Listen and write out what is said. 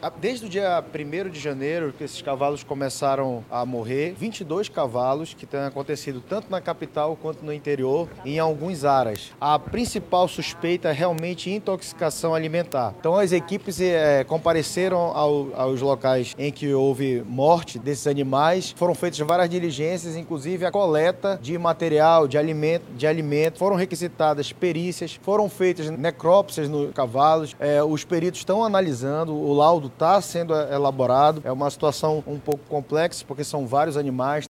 Desde o dia 1º de janeiro que esses cavalos começaram a morrer, 22 cavalos que têm acontecido tanto na capital quanto no interior, em alguns aras. A principal suspeita é realmente intoxicação alimentar. Então as equipes compareceram aos locais em que houve morte desses animais, foram feitas várias diligências, inclusive a coleta de material, de alimento, foram requisitadas perícias, foram feitas necrópsias nos cavalos, os peritos estão analisando, o laudo está sendo elaborado. É uma situação um pouco complexa, porque são vários animais,